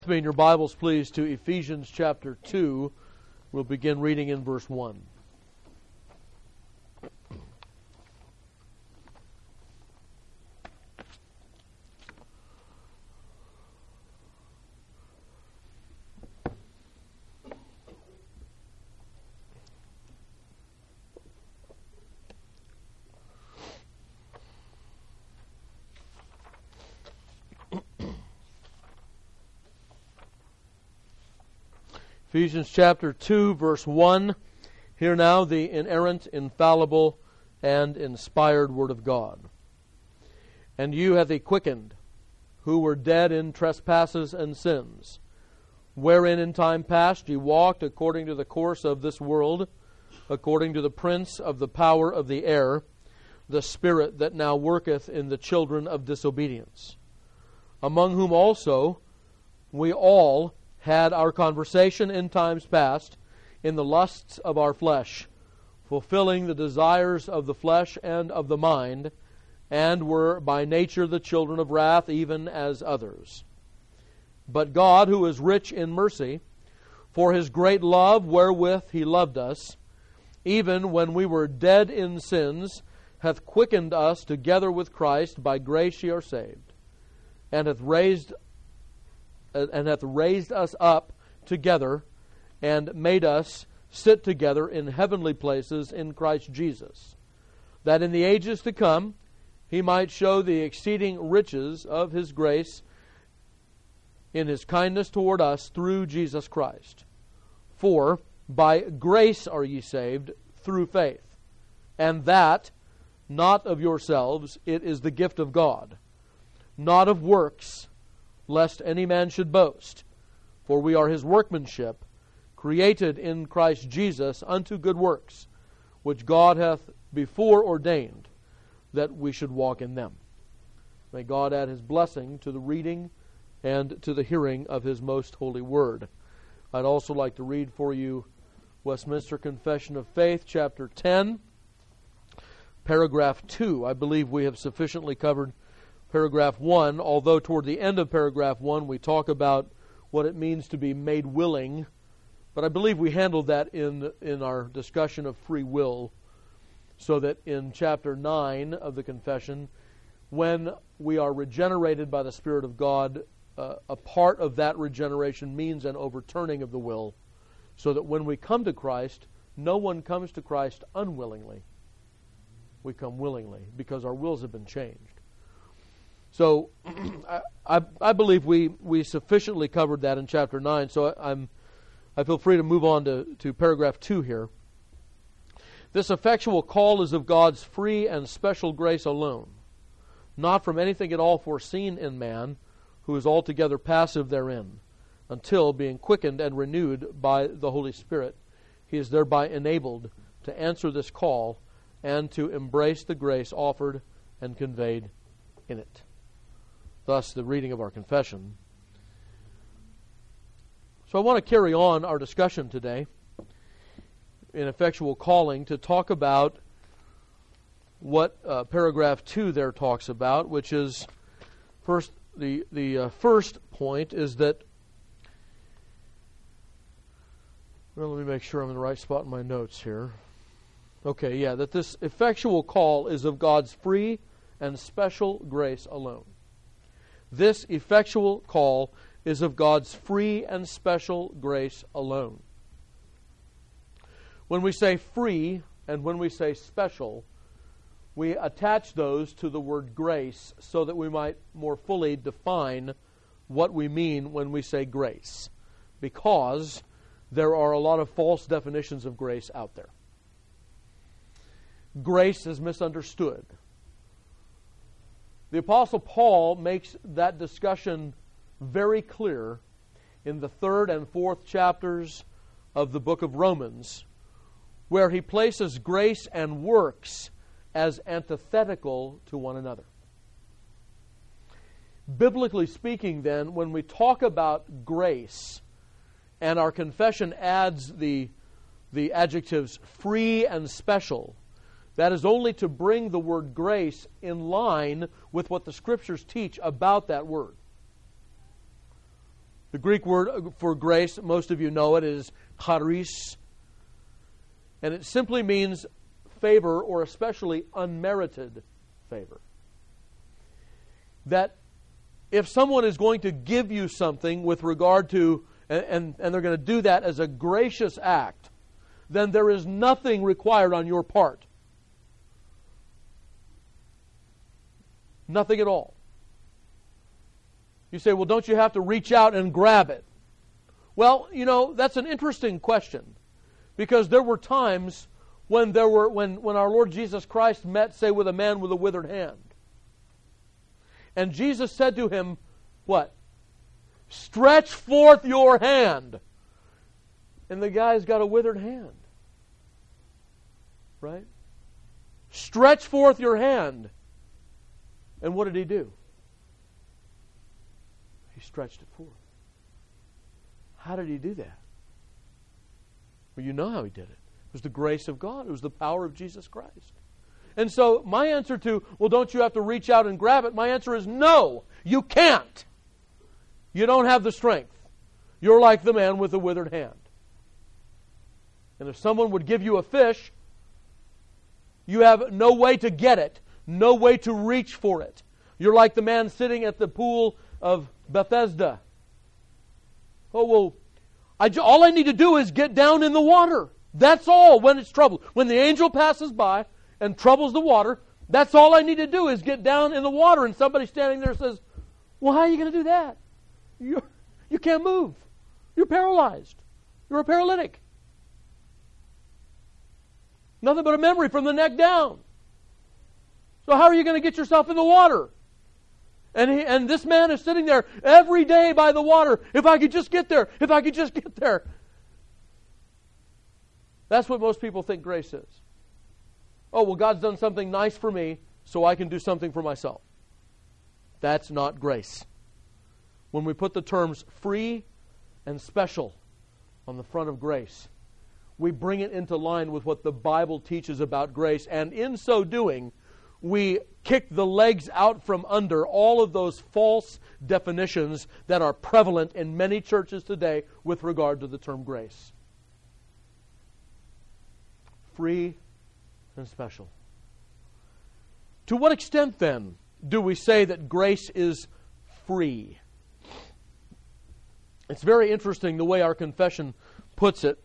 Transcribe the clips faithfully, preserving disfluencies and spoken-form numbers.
Me in your Bibles, please, to Ephesians chapter two. We'll begin reading in verse one. Ephesians chapter two, verse one. Hear now the inerrant, infallible, and inspired Word of God. And you hath He quickened, who were dead in trespasses and sins, wherein in time past ye walked according to the course of this world, according to the prince of the power of the air, the spirit that now worketh in the children of disobedience, among whom also we all had our conversation in times past in the lusts of our flesh, fulfilling the desires of the flesh and of the mind, and were by nature the children of wrath, even as others. But God, who is rich in mercy, for His great love wherewith He loved us, even when we were dead in sins, hath quickened us together with Christ. By grace ye are saved, and hath raised and hath raised us up together, and made us sit together in heavenly places in Christ Jesus, that in the ages to come He might show the exceeding riches of His grace in His kindness toward us through Jesus Christ. For by grace are ye saved through faith, and that not of yourselves, it is the gift of God, not of works, lest any man should boast. For we are His workmanship, created in Christ Jesus unto good works, which God hath before ordained that we should walk in them. May God add His blessing to the reading and to the hearing of His most holy word. I'd also like to read for you Westminster Confession of Faith, chapter ten, paragraph two. I believe we have sufficiently covered paragraph one, although toward the end of paragraph one we talk about what it means to be made willing. But I believe we handled that in, in our discussion of free will, so that in chapter nine of the confession, when we are regenerated by the Spirit of God, uh, a part of that regeneration means an overturning of the will, so that when we come to Christ, no one comes to Christ unwillingly. We come willingly, because our wills have been changed. So I, I, I believe we, we sufficiently covered that in chapter nine, so I, I'm, I feel free to move on to, to paragraph two here. This effectual call is of God's free and special grace alone, not from anything at all foreseen in man, who is altogether passive therein, until, being quickened and renewed by the Holy Spirit, he is thereby enabled to answer this call and to embrace the grace offered and conveyed in it. Thus, the reading of our confession. So I want to carry on our discussion today in effectual calling to talk about what uh, paragraph two there talks about, which is first the the uh, first point is that. Well, let me make sure I'm in the right spot in my notes here. Okay, yeah, that this effectual call is of God's free and special grace alone. This effectual call is of God's free and special grace alone. When we say free and when we say special, we attach those to the word grace so that we might more fully define what we mean when we say grace, because there are a lot of false definitions of grace out there. Grace is misunderstood. The Apostle Paul makes that discussion very clear in the third and fourth chapters of the book of Romans, where he places grace and works as antithetical to one another. Biblically speaking, then, when we talk about grace, and our confession adds the, the adjectives free and special, that is only to bring the word grace in line with what the Scriptures teach about that word. The Greek word for grace, most of you know it, is charis. And it simply means favor, or especially unmerited favor. That if someone is going to give you something with regard to, and, and, and they're going to do that as a gracious act, then there is nothing required on your part. Nothing at all. You say, well, don't you have to reach out and grab it? Well, you know, that's an interesting question. Because there were times when there were when, when our Lord Jesus Christ met, say, with a man with a withered hand. And Jesus said to him, what? Stretch forth your hand. And the guy's got a withered hand. Right? Stretch forth your hand. And what did he do? He stretched it forth. How did he do that? Well, you know how he did it. It was the grace of God. It was the power of Jesus Christ. And so my answer to, well, don't you have to reach out and grab it? My answer is no, you can't. You don't have the strength. You're like the man with the withered hand. And if someone would give you a fish, you have no way to get it, no way to reach for it. You're like the man sitting at the pool of Bethesda. Oh, well, I, all I need to do is get down in the water. That's all when it's troubled. When the angel passes by and troubles the water, that's all I need to do is get down in the water. And somebody standing there says, well, how are you going to do that? You're, you can't move. You're paralyzed. You're a paralytic. Nothing but a memory from the neck down. So how are you going to get yourself in the water? And he, and this man is sitting there every day by the water. If I could just get there. If I could just get there. That's what most people think grace is. Oh, well, God's done something nice for me, so I can do something for myself. That's not grace. When we put the terms free and special on the front of grace, we bring it into line with what the Bible teaches about grace, and in so doing, we kick the legs out from under all of those false definitions that are prevalent in many churches today with regard to the term grace. Free and special. To what extent, then, do we say that grace is free? It's very interesting the way our confession puts it.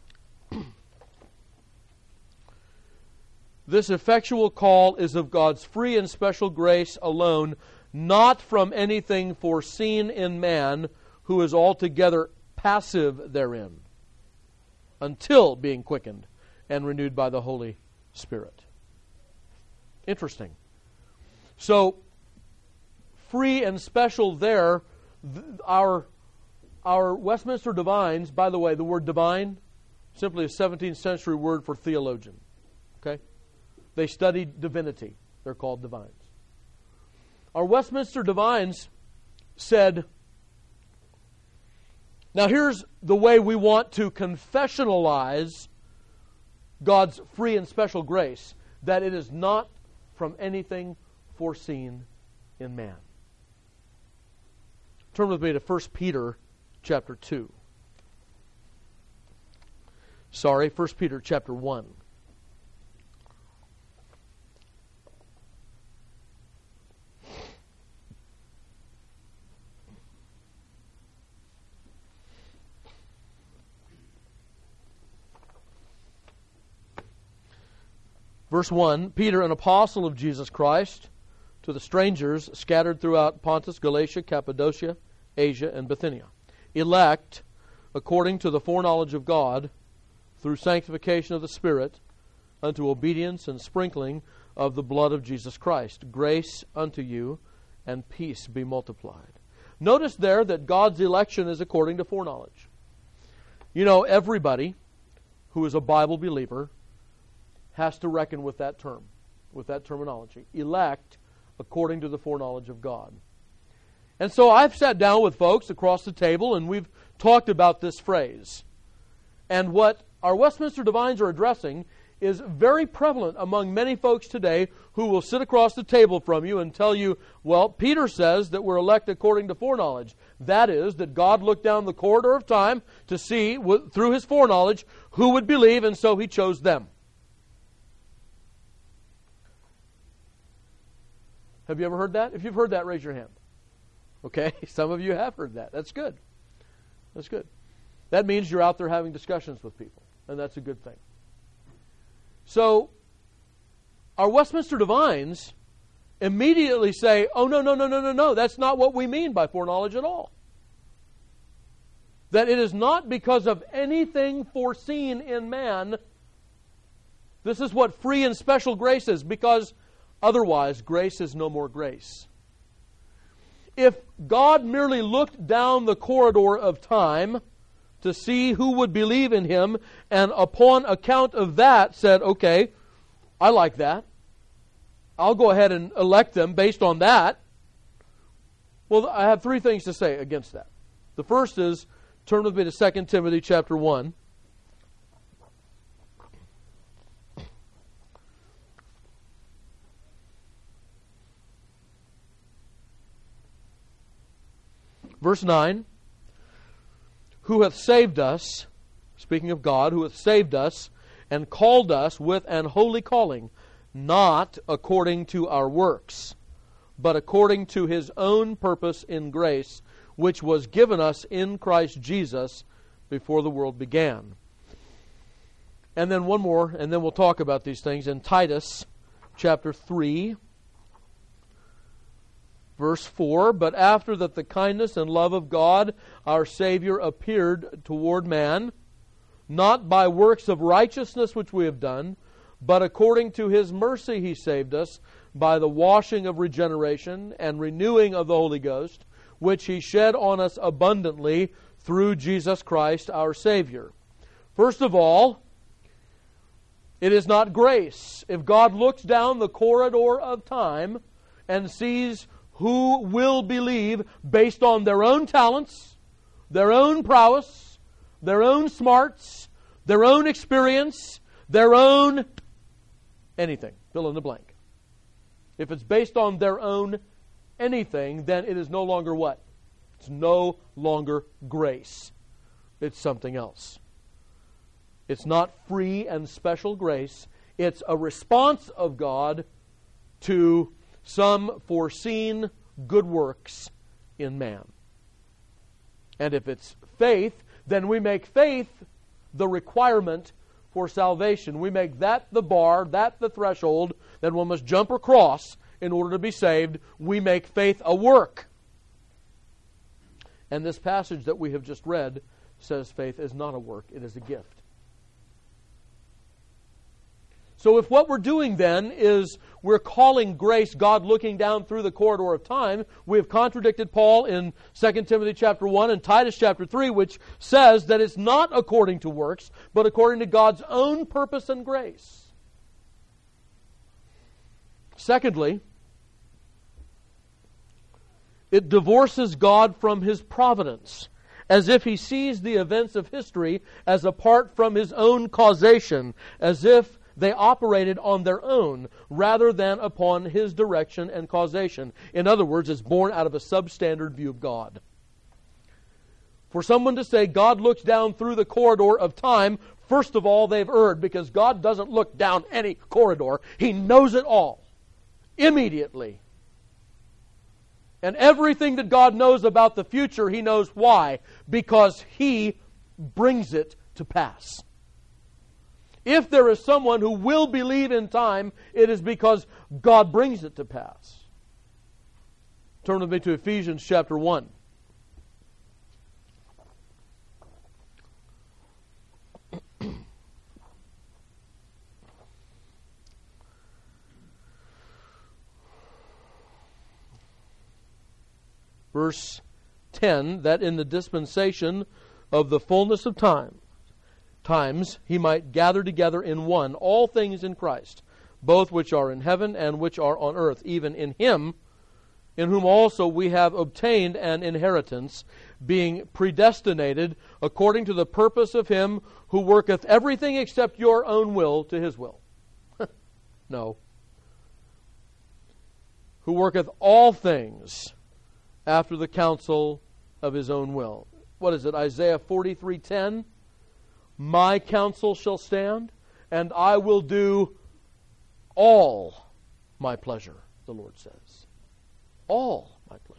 This effectual call is of God's free and special grace alone, not from anything foreseen in man, who is altogether passive therein, until being quickened and renewed by the Holy Spirit. Interesting. So, free and special there, th- our, our Westminster Divines, by the way, the word divine, simply a seventeenth century word for theologian. Okay? They studied divinity. They're called divines. Our Westminster Divines said, now here's the way we want to confessionalize God's free and special grace, that it is not from anything foreseen in man. Turn with me to First Peter chapter two. Sorry, First Peter chapter one. Verse one, Peter, an apostle of Jesus Christ, to the strangers scattered throughout Pontus, Galatia, Cappadocia, Asia, and Bithynia, elect according to the foreknowledge of God, through sanctification of the Spirit, unto obedience and sprinkling of the blood of Jesus Christ. Grace unto you, and peace be multiplied. Notice there that God's election is according to foreknowledge. You know, everybody who is a Bible believer has to reckon with that term, with that terminology. Elect according to the foreknowledge of God. And so I've sat down with folks across the table and we've talked about this phrase. And what our Westminster Divines are addressing is very prevalent among many folks today who will sit across the table from you and tell you, well, Peter says that we're elect according to foreknowledge. That is, that God looked down the corridor of time to see, through His foreknowledge, who would believe, and so He chose them. Have you ever heard that? If you've heard that, raise your hand. Okay, some of you have heard that. That's good. That's good. That means you're out there having discussions with people, and that's a good thing. So, our Westminster Divines immediately say, oh, no, no, no, no, no, no, that's not what we mean by foreknowledge at all. That it is not because of anything foreseen in man. This is what free and special grace is, because otherwise grace is no more grace. If God merely looked down the corridor of time to see who would believe in Him, and upon account of that said, okay, I like that, I'll go ahead and elect them based on that. Well, I have three things to say against that. The first is, turn with me to Second Timothy chapter one. Verse nine, who hath saved us, speaking of God, who hath saved us, and called us with an holy calling, not according to our works, but according to His own purpose in grace, which was given us in Christ Jesus before the world began. And then one more, and then we'll talk about these things. In Titus chapter three, verse four, but after that the kindness and love of God our Savior appeared toward man, not by works of righteousness which we have done, but according to His mercy He saved us by the washing of regeneration and renewing of the Holy Ghost, which He shed on us abundantly through Jesus Christ our Savior. First of all, it is not grace. If God looks down the corridor of time and sees who will believe based on their own talents, their own prowess, their own smarts, their own experience, their own anything, fill in the blank. If it's based on their own anything, then it is no longer what? It's no longer grace. It's something else. It's not free and special grace. It's a response of God to some foreseen good works in man. And if it's faith, then we make faith the requirement for salvation. We make that the bar, that the threshold that one must jump across in order to be saved. We make faith a work. And this passage that we have just read says faith is not a work, it is a gift. So if what we're doing then is we're calling grace God looking down through the corridor of time, we have contradicted Paul in Second Timothy chapter one and Titus chapter three, which says that it's not according to works, but according to God's own purpose and grace. Secondly, it divorces God from His providence, as if He sees the events of history as apart from His own causation, as if they operated on their own rather than upon His direction and causation. In other words, it's born out of a substandard view of God. For someone to say God looks down through the corridor of time, first of all, they've erred, because God doesn't look down any corridor. He knows it all immediately. And everything that God knows about the future, He knows why? Because He brings it to pass. If there is someone who will believe in time, it is because God brings it to pass. Turn with me to Ephesians chapter one. Verse ten, that in the dispensation of the fullness of time, times He might gather together in one all things in Christ, both which are in heaven and which are on earth, even in Him, in whom also we have obtained an inheritance, being predestinated according to the purpose of Him who worketh everything except your own will to His will. No. Who worketh all things after the counsel of His own will. What is it? Isaiah forty-three ten. My counsel shall stand, and I will do all my pleasure, the Lord says. All my pleasure.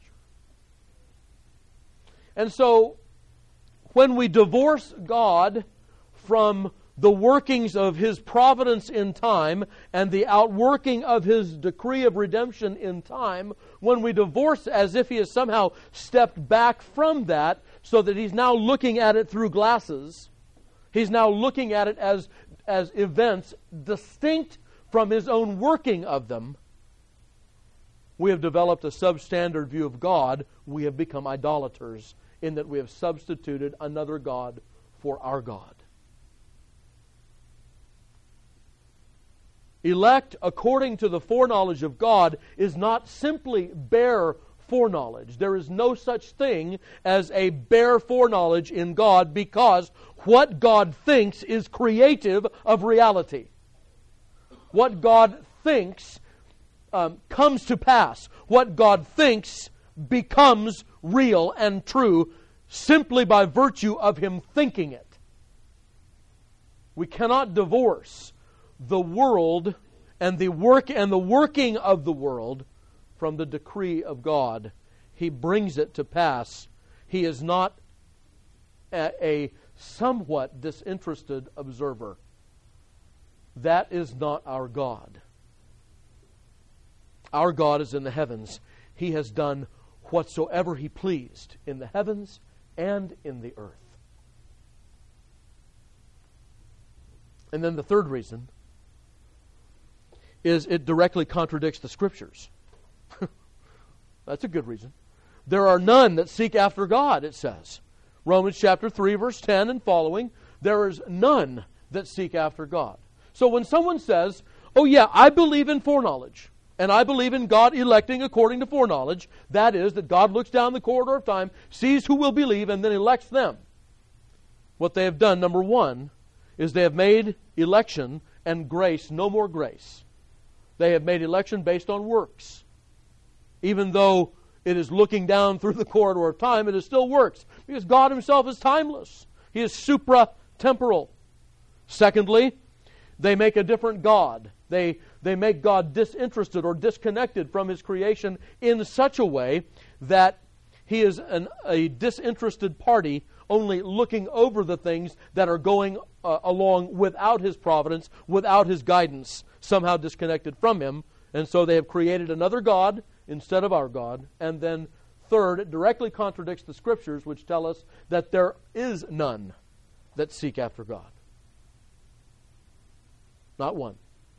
And so, when we divorce God from the workings of His providence in time and the outworking of His decree of redemption in time, when we divorce as if He has somehow stepped back from that so that He's now looking at it through glasses, He's now looking at it as, as events distinct from His own working of them, we have developed a substandard view of God. We have become idolaters in that we have substituted another God for our God. Elect according to the foreknowledge of God is not simply bare foreknowledge. There is no such thing as a bare foreknowledge in God, because what God thinks is creative of reality. What God thinks um, comes to pass. What God thinks becomes real and true simply by virtue of Him thinking it. We cannot divorce the world and the work and the working of the world from the decree of God. He brings it to pass. He is not a, a somewhat disinterested observer. That is not our God. Our God is in the heavens. He has done whatsoever He pleased in the heavens and in the earth. And then the third reason is it directly contradicts the Scriptures. That's a good reason. There are none that seek after God, it says. Romans chapter three, verse ten and following, there is none that seek after God. So when someone says, oh yeah, I believe in foreknowledge, and I believe in God electing according to foreknowledge, that is, that God looks down the corridor of time, sees who will believe, and then elects them. What they have done, number one, is they have made election and grace no more grace. They have made election based on works. Even though it is looking down through the corridor of time, it is still works. Because God Himself is timeless. He is supra-temporal. Secondly, they make a different God. They, they make God disinterested or disconnected from His creation in such a way that He is an, a disinterested party only looking over the things that are going uh, along without His providence, without His guidance, somehow disconnected from Him. And so they have created another God instead of our God. And then third, it directly contradicts the Scriptures, which tell us that there is none that seek after God. Not one.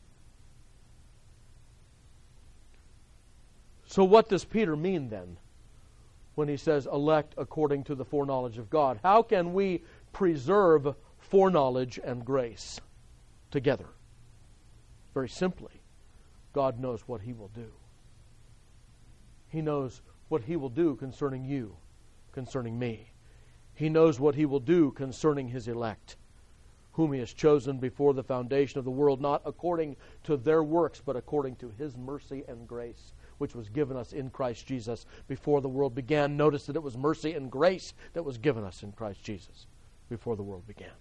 So what does Peter mean then when he says elect according to the foreknowledge of God? How can we preserve foreknowledge and grace together? Very simply, God knows what He will do. He knows what He will do concerning you, concerning me. He knows what He will do concerning His elect, whom He has chosen before the foundation of the world, not according to their works, but according to His mercy and grace, which was given us in Christ Jesus before the world began. Notice that it was mercy and grace that was given us in Christ Jesus before the world began.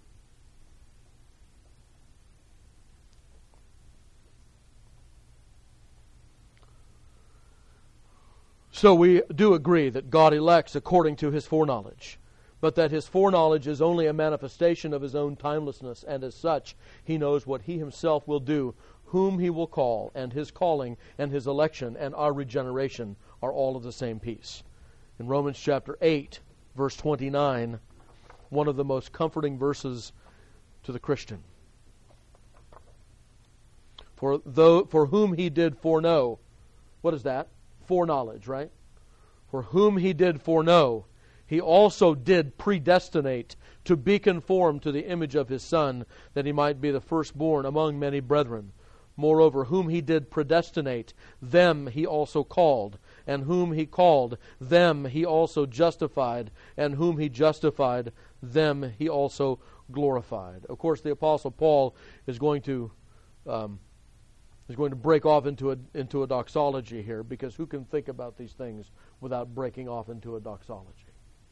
So we do agree that God elects according to His foreknowledge, but that His foreknowledge is only a manifestation of His own timelessness, and as such, He knows what He Himself will do, whom He will call, and His calling and His election and our regeneration are all of the same piece. In Romans chapter eight, verse twenty-nine, one of the most comforting verses to the Christian. For though for whom He did foreknow, what is that? Foreknowledge, right? For whom He did foreknow, He also did predestinate to be conformed to the image of His Son, that He might be the firstborn among many brethren. Moreover, whom He did predestinate, them He also called. and whom He called, them He also justified, and whom He justified, them He also glorified. Of course, the Apostle Paul is going to um, is going to break off into a into a doxology here, because who can think about these things without breaking off into a doxology?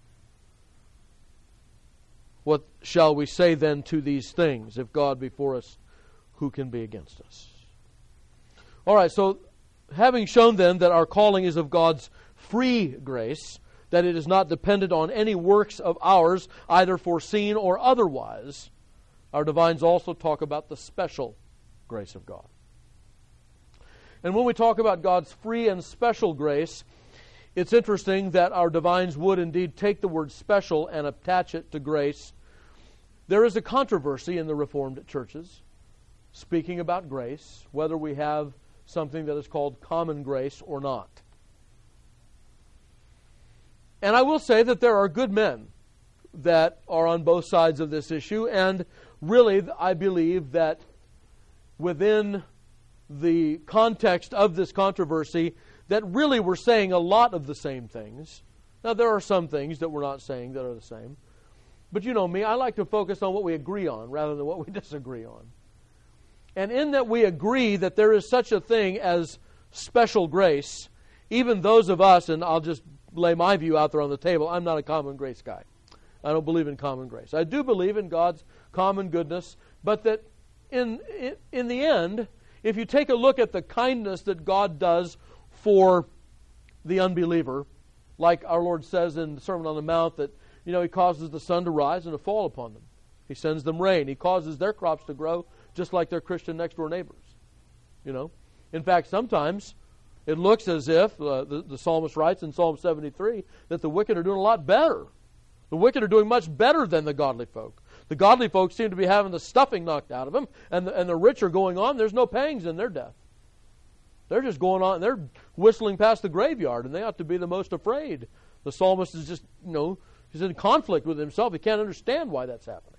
What shall we say then to these things? If God be for us, who can be against us? All right, so having shown then that our calling is of God's free grace, that it is not dependent on any works of ours, either foreseen or otherwise, our divines also talk about the special grace of God. And when we talk about God's free and special grace, it's interesting that our divines would indeed take the word special and attach it to grace. There is a controversy in the Reformed churches speaking about grace, whether we have something that is called common grace or not. And I will say that there are good men that are on both sides of this issue, and really I believe that within the context of this controversy, that really we're saying a lot of the same things. Now, there are some things that we're not saying that are the same. But you know me, I like to focus on what we agree on rather than what we disagree on. And in that we agree that there is such a thing as special grace, even those of us, and I'll just lay my view out there on the table, I'm not a common grace guy. I don't believe in common grace. I do believe in God's common goodness, but that in, in, in the end, if you take a look at the kindness that God does for the unbeliever, like our Lord says in the Sermon on the Mount, that you know He causes the sun to rise and to fall upon them. He sends them rain. He causes their crops to grow just like their Christian next door neighbors. You know, in fact, sometimes it looks as if uh, the, the psalmist writes in Psalm seventy-three that the wicked are doing a lot better. The wicked are doing much better than the godly folk. The godly folk seem to be having the stuffing knocked out of them, and the, and the rich are going on. There's no pangs in their death. They're just going on. They're whistling past the graveyard, and they ought to be the most afraid. The psalmist is just, you know, he's in conflict with himself. He can't understand why that's happening.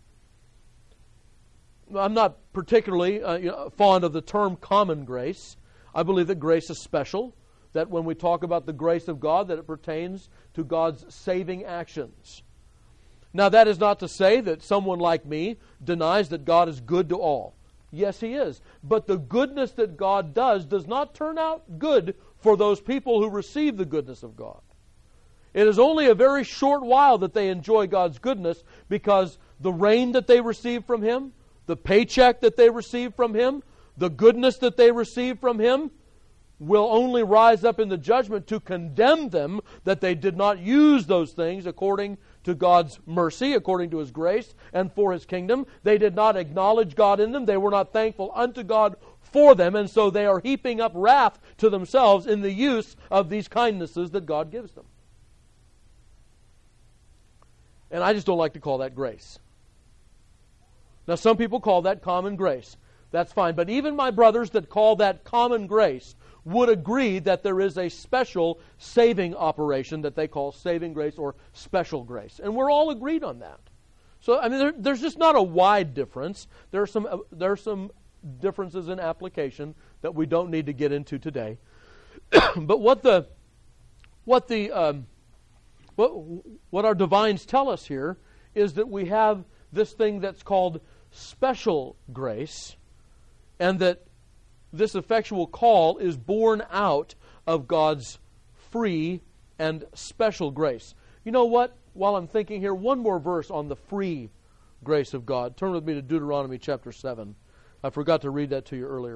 I'm not particularly uh, you know, fond of the term common grace. I believe that grace is special, that when we talk about the grace of God, that it pertains to God's saving actions. Now, that is not to say that someone like me denies that God is good to all. Yes, He is. But the goodness that God does does not turn out good for those people who receive the goodness of God. It is only a very short while that they enjoy God's goodness, because the rain that they receive from Him, the paycheck that they receive from Him, the goodness that they receive from Him, will only rise up in the judgment to condemn them that they did not use those things according to God's mercy, according to His grace, and for His kingdom. They did not acknowledge God in them. They were not thankful unto God for them, and so they are heaping up wrath to themselves in the use of these kindnesses that God gives them. And I just don't like to call that grace. Now, some people call that common grace. That's fine. But even my brothers that call that common grace would agree that there is a special saving operation that they call saving grace or special grace. And we're all agreed on that. So, I mean, there, there's just not a wide difference. There are some, uh, there are some differences in application that we don't need to get into today. But what the, what the, um, what, what our divines tell us here is that we have this thing that's called special grace, and that this effectual call is born out of God's free and special grace. You know what? While I'm thinking here, one more verse on the free grace of God. Turn with me to Deuteronomy chapter seven. I forgot to read that to you earlier.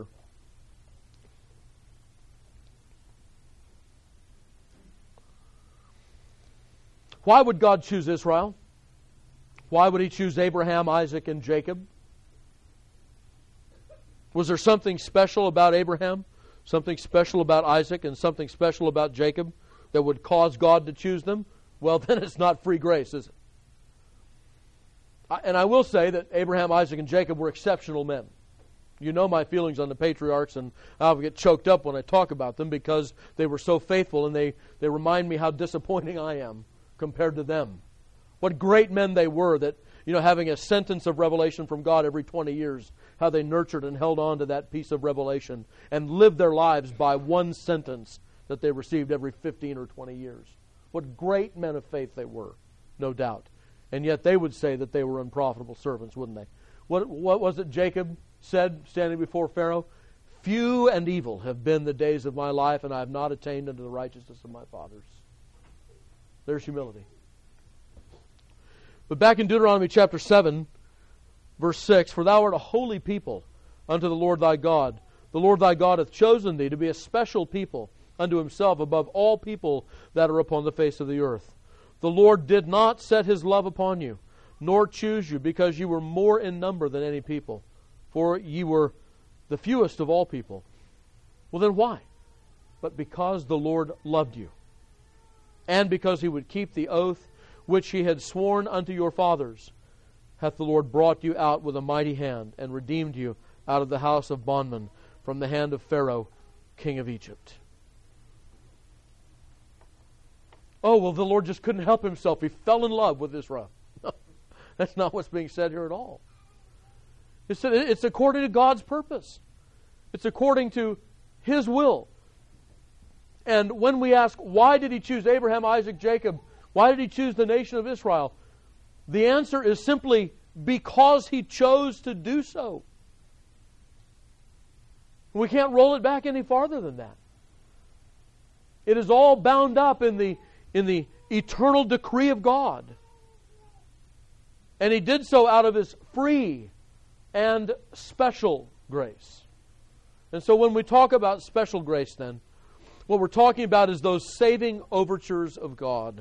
Why would God choose Israel? Why would He choose Abraham, Isaac, and Jacob? Was there something special about Abraham, something special about Isaac, and something special about Jacob that would cause God to choose them? Well, then it's not free grace, is it? And I will say that Abraham, Isaac, and Jacob were exceptional men. You know my feelings on the patriarchs, and I'll get choked up when I talk about them because they were so faithful, and they, they remind me how disappointing I am compared to them. What great men they were, that, you know, having a sentence of revelation from God every twenty years, how they nurtured and held on to that piece of revelation and lived their lives by one sentence that they received every fifteen or twenty years. What great men of faith they were, no doubt. And yet they would say that they were unprofitable servants, wouldn't they? What, what was it Jacob said standing before Pharaoh? Few and evil have been the days of my life, and I have not attained unto the righteousness of my fathers. There's humility. But back in Deuteronomy chapter seven, verse six, for thou art a holy people unto the Lord thy God. The Lord thy God hath chosen thee to be a special people unto himself above all people that are upon the face of the earth. The Lord did not set his love upon you, nor choose you, because you were more in number than any people, for ye were the fewest of all people. Well, then why? But because the Lord loved you, and because he would keep the oath which he had sworn unto your fathers, hath the Lord brought you out with a mighty hand, and redeemed you out of the house of bondmen, from the hand of Pharaoh, king of Egypt. Oh, well, the Lord just couldn't help himself. He fell in love with Israel. That's not what's being said here at all. It's, it's according to God's purpose. It's according to his will. And when we ask, why did he choose Abraham, Isaac, Jacob? Why did he choose the nation of Israel? The answer is simply because he chose to do so. We can't roll it back any farther than that. It is all bound up in the, in the eternal decree of God. And he did so out of his free and special grace. And so when we talk about special grace then, what we're talking about is those saving overtures of God.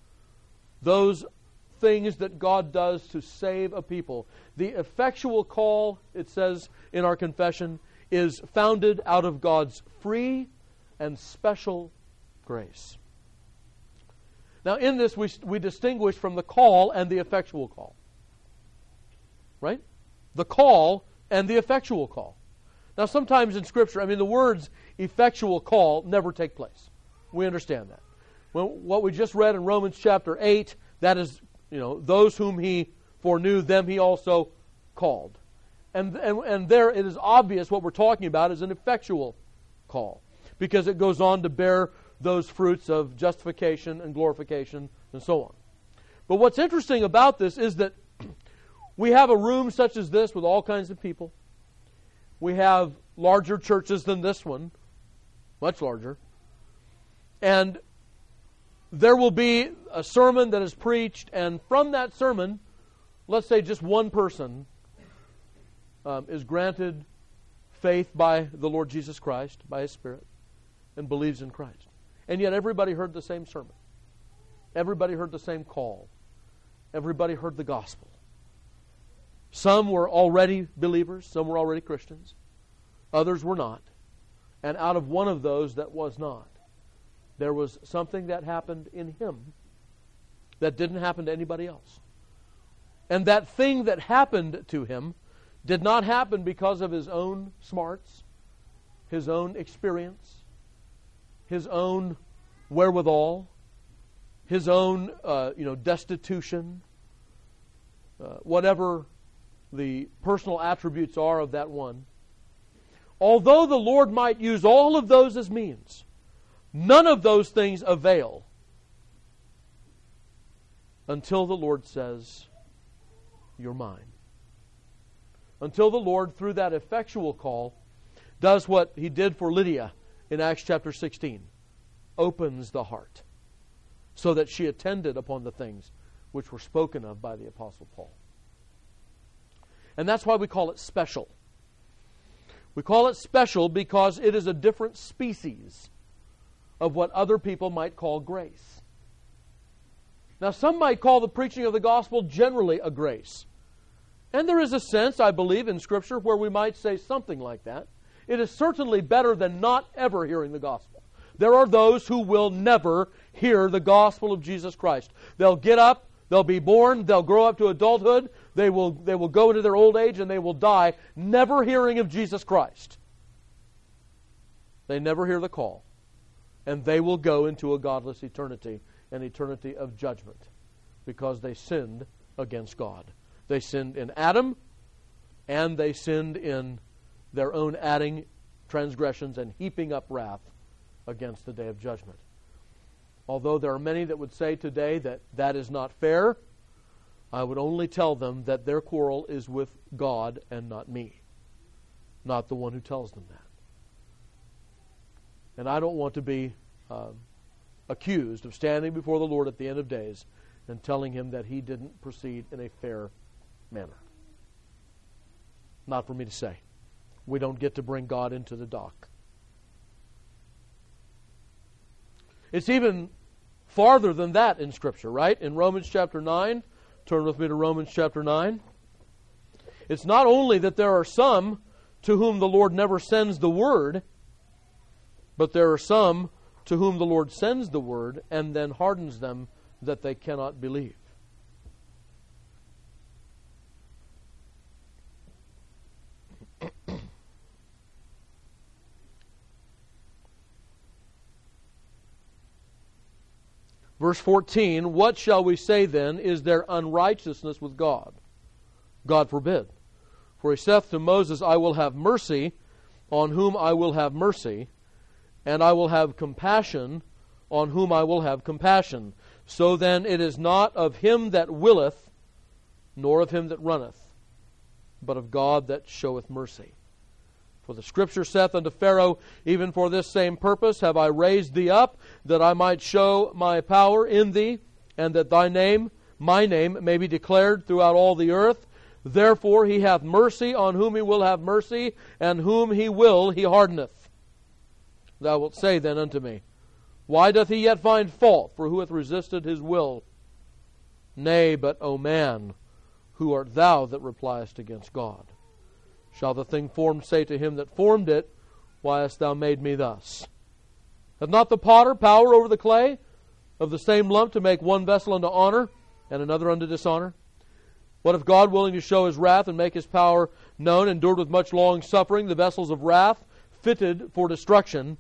Those things that God does to save a people. The effectual call, it says in our confession, is founded out of God's free and special grace. Now in this we, we distinguish from the call and the effectual call. Right? The call and the effectual call. Now sometimes in Scripture, I mean the words effectual call never take place. We understand that. Well, what we just read in Romans chapter eight, that is, you know, those whom he foreknew, them he also called. And, and, and there it is obvious what we're talking about is an effectual call. Because it goes on to bear those fruits of justification and glorification and so on. But what's interesting about this is that we have a room such as this with all kinds of people. We have larger churches than this one, much larger. And there will be a sermon that is preached, and from that sermon, let's say just one person um, is granted faith by the Lord Jesus Christ, by His Spirit, and believes in Christ. And yet everybody heard the same sermon. Everybody heard the same call. Everybody heard the gospel. Some were already believers, some were already Christians, others were not. And out of one of those that was not, there was something that happened in him that didn't happen to anybody else. And that thing that happened to him did not happen because of his own smarts, his own experience, his own wherewithal, his own uh, you know, destitution, uh, whatever the personal attributes are of that one. Although the Lord might use all of those as means, none of those things avail until the Lord says, "You're mine." Until the Lord, through that effectual call, does what He did for Lydia in Acts chapter sixteen. Opens the heart so that she attended upon the things which were spoken of by the Apostle Paul. And that's why we call it special. We call it special because it is a different species of what other people might call grace. Now, some might call the preaching of the gospel generally a grace. And there is a sense, I believe, in Scripture where we might say something like that. It is certainly better than not ever hearing the gospel. There are those who will never hear the gospel of Jesus Christ. They'll get up, they'll be born, they'll grow up to adulthood, they will, they will go into their old age, and they will die never hearing of Jesus Christ. They never hear the call. And they will go into a godless eternity, an eternity of judgment, because they sinned against God. They sinned in Adam, and they sinned in their own adding transgressions and heaping up wrath against the day of judgment. Although there are many that would say today that that is not fair, I would only tell them that their quarrel is with God and not me, not the one who tells them that. And I don't want to be uh, accused of standing before the Lord at the end of days and telling Him that He didn't proceed in a fair manner. Not for me to say. We don't get to bring God into the dock. It's even farther than that in Scripture, right? In Romans chapter nine, turn with me to Romans chapter nine. It's not only that there are some to whom the Lord never sends the Word, but there are some to whom the Lord sends the Word and then hardens them that they cannot believe. Verse fourteen, what shall we say then? Is there unrighteousness with God? God forbid. For He saith to Moses, I will have mercy on whom I will have mercy, and I will have compassion on whom I will have compassion. So then it is not of him that willeth, nor of him that runneth, but of God that showeth mercy. For the Scripture saith unto Pharaoh, even for this same purpose have I raised thee up, that I might show my power in thee, and that thy name, my name, may be declared throughout all the earth. Therefore He hath mercy on whom He will have mercy, and whom He will He hardeneth. Thou wilt say then unto me, why doth He yet find fault? For who hath resisted His will? Nay, but, O man, who art thou that repliest against God? Shall the thing formed say to him that formed it, why hast thou made me thus? Hath not the potter power over the clay, of the same lump to make one vessel unto honor, and another unto dishonor? What if God, willing to show His wrath and make His power known, endured with much long suffering the vessels of wrath, fitted for destruction,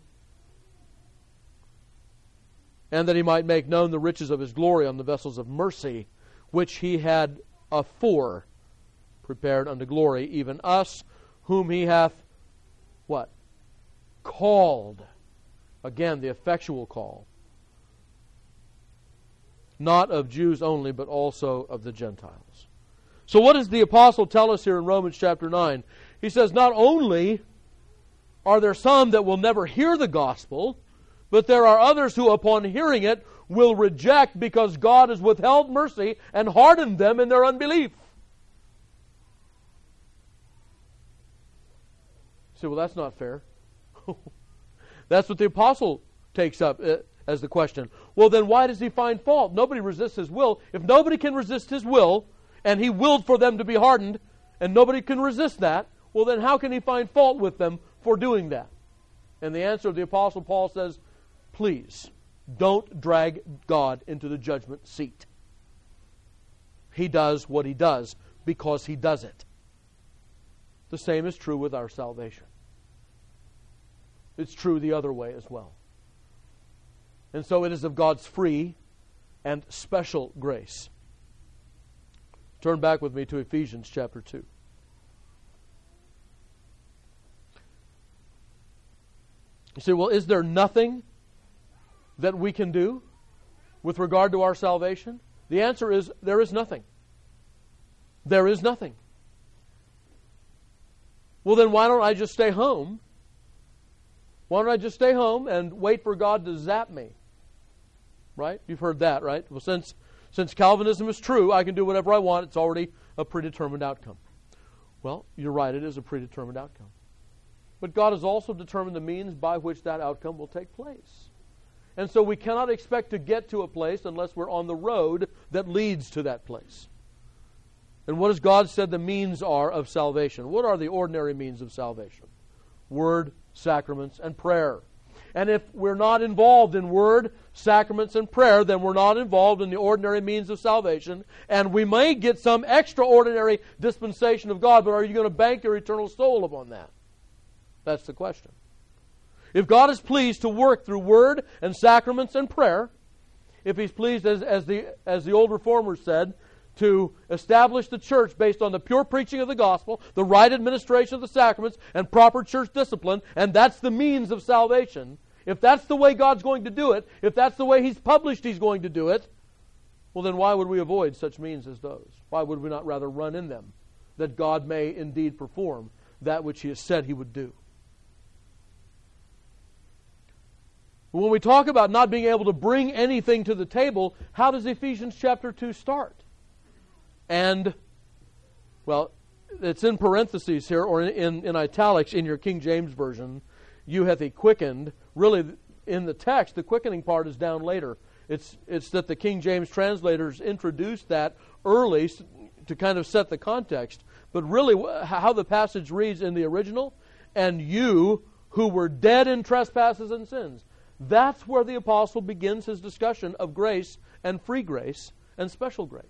and that He might make known the riches of His glory on the vessels of mercy, which He had afore prepared unto glory, even us, whom He hath, what? Called. Again, the effectual call. Not of Jews only, but also of the Gentiles. So what does the apostle tell us here in Romans chapter nine? He says, not only are there some that will never hear the gospel, but there are others who, upon hearing it, will reject because God has withheld mercy and hardened them in their unbelief. You say, well, that's not fair. That's what the apostle takes up uh, as the question. Well, then why does he find fault? Nobody resists His will. If nobody can resist His will, and He willed for them to be hardened, and nobody can resist that, well, then how can He find fault with them for doing that? And the answer of the apostle Paul says, please, don't drag God into the judgment seat. He does what He does because He does it. The same is true with our salvation. It's true the other way as well. And so it is of God's free and special grace. Turn back with me to Ephesians chapter two. You say, well, is there nothing that we can do with regard to our salvation? The answer is, there is nothing. There is nothing. Well, then why don't I just stay home? Why don't I just stay home and wait for God to zap me? Right? You've heard that, right? Well, since since Calvinism is true, I can do whatever I want. It's already a predetermined outcome. Well, you're right. It is a predetermined outcome. But God has also determined the means by which that outcome will take place. And so we cannot expect to get to a place unless we're on the road that leads to that place. And what has God said the means are of salvation? What are the ordinary means of salvation? Word, sacraments, and prayer. And if we're not involved in word, sacraments, and prayer, then we're not involved in the ordinary means of salvation. And we may get some extraordinary dispensation of God, but are you going to bank your eternal soul upon that? That's the question. If God is pleased to work through word and sacraments and prayer, if He's pleased, as, as, the, as the old reformers said, to establish the church based on the pure preaching of the gospel, the right administration of the sacraments, and proper church discipline, and that's the means of salvation. if that's the way God's going to do it, if that's the way He's published He's going to do it, well then why would we avoid such means as those? Why would we not rather run in them, that God may indeed perform that which He has said He would do? When we talk about not being able to bring anything to the table, how does Ephesians chapter two start? And, well, it's in parentheses here, or in, in, in italics in your King James Version. You hath He quickened. Really, in the text, the quickening part is down later. It's, it's that the King James translators introduced that early to kind of set the context. But really, how the passage reads in the original, and you who were dead in trespasses and sins. That's where the apostle begins his discussion of grace and free grace and special grace.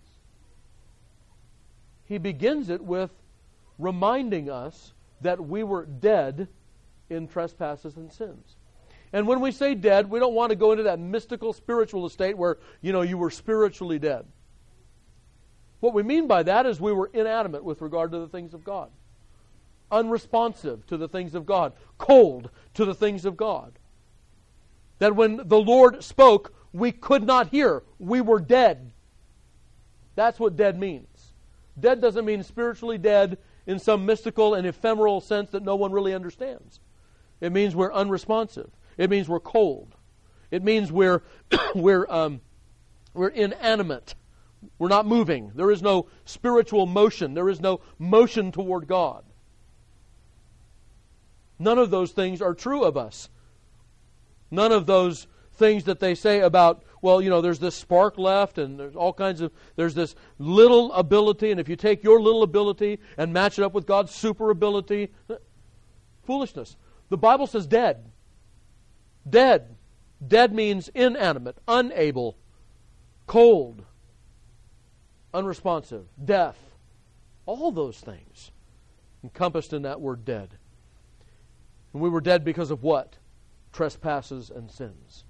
He begins it with reminding us that we were dead in trespasses and sins. And when we say dead, we don't want to go into that mystical spiritual state where, you know, you were spiritually dead. What we mean by that is we were inanimate with regard to the things of God. Unresponsive to the things of God. Cold to the things of God. That when the Lord spoke, we could not hear. We were dead. That's what dead means. Dead doesn't mean spiritually dead in some mystical and ephemeral sense that no one really understands. It means we're unresponsive. It means we're cold. It means we're we're um, we're inanimate. We're not moving. There is no spiritual motion. There is no motion toward God. None of those things are true of us. None of those things that they say about, well, you know, there's this spark left and there's all kinds of, there's this little ability, and if you take your little ability and match it up with God's super ability, foolishness. The Bible says dead. Dead. Dead means inanimate, unable, cold, unresponsive, deaf. All those things encompassed in that word dead. And we were dead because of what? Trespasses and sins.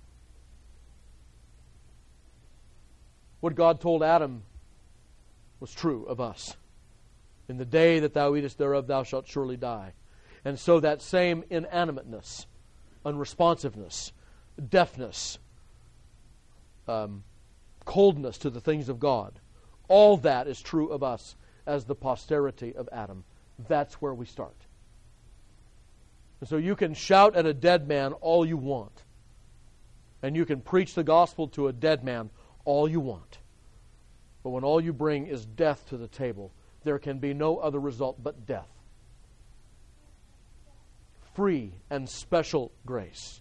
What God told Adam was true of us. In the day that thou eatest thereof, thou shalt surely die. And so that same inanimateness, unresponsiveness, deafness, um, coldness to the things of God, all that is true of us as the posterity of Adam. That's where we start. And so you can shout at a dead man all you want. And you can preach the gospel to a dead man all you want. But when all you bring is death to the table, there can be no other result but death. Free and special grace.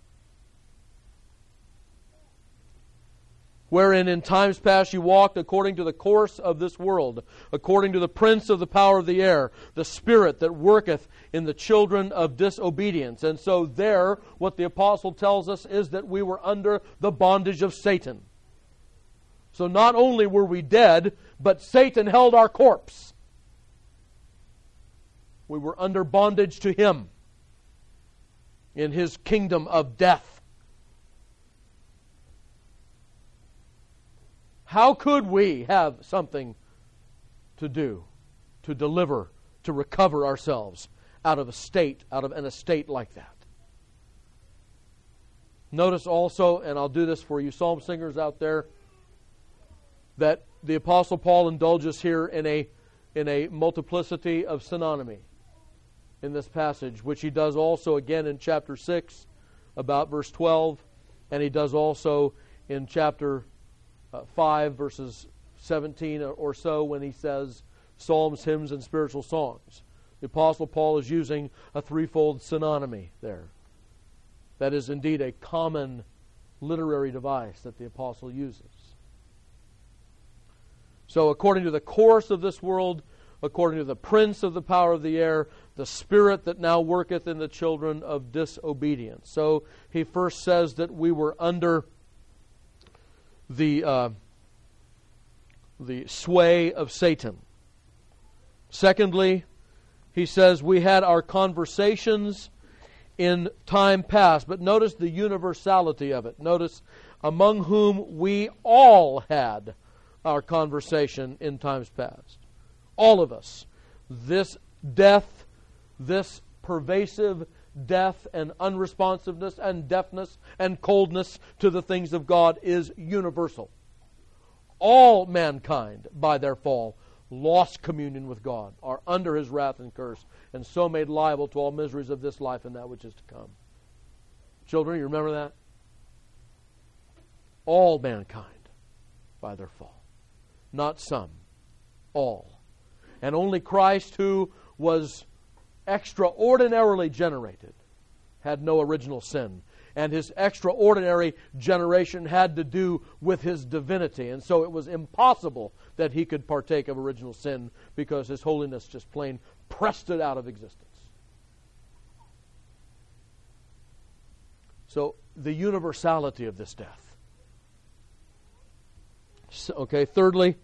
Wherein in times past you walked according to the course of this world, according to the prince of the power of the air, the spirit that worketh in the children of disobedience. And so there, what the apostle tells us is that we were under the bondage of Satan. So not only were we dead, but Satan held our corpse. We were under bondage to him in his kingdom of death. How could we have something to do, to deliver, to recover ourselves out of a state, out of an estate like that? Notice also, and I'll do this for you psalm singers out there, that the Apostle Paul indulges here in a, in a multiplicity of synonymy in this passage, which he does also again in chapter six, about verse twelve, and he does also in chapter Uh, five, verses seventeen or so, when he says psalms, hymns, and spiritual songs. The Apostle Paul is using a threefold synonymy there. That is indeed a common literary device that the Apostle uses. So according to the course of this world, according to the prince of the power of the air, the spirit that now worketh in the children of disobedience. So he first says that we were under the uh, the sway of Satan. Secondly, he says we had our conversations in time past. But notice the universality of it. Notice, among whom we all had our conversation in times past. All of us. This death, this pervasive death and unresponsiveness and deafness and coldness to the things of God is universal. All mankind, by their fall, lost communion with God, are under His wrath and curse, and so made liable to all miseries of this life and that which is to come. Children, you remember that? All mankind, by their fall. Not some. All. And only Christ, who was extraordinarily generated, had no original sin. And His extraordinary generation had to do with His divinity. And so it was impossible that He could partake of original sin, because His holiness just plain pressed it out of existence. So the universality of this death. So, okay, thirdly,